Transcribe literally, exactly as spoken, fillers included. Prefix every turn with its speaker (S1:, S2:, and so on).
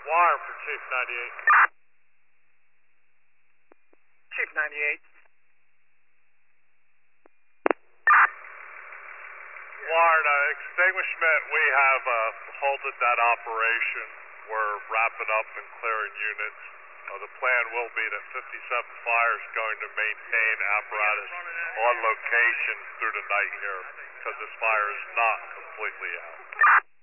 S1: Wire for Chief ninety-eight.
S2: Chief ninety-eight.
S1: Warren, uh, extinguishment, we have uh, halted that operation. We're wrapping up and clearing units. Uh, the plan will be that fifty-seven Fire is going to maintain apparatus on location through the night here because this fire is not completely out.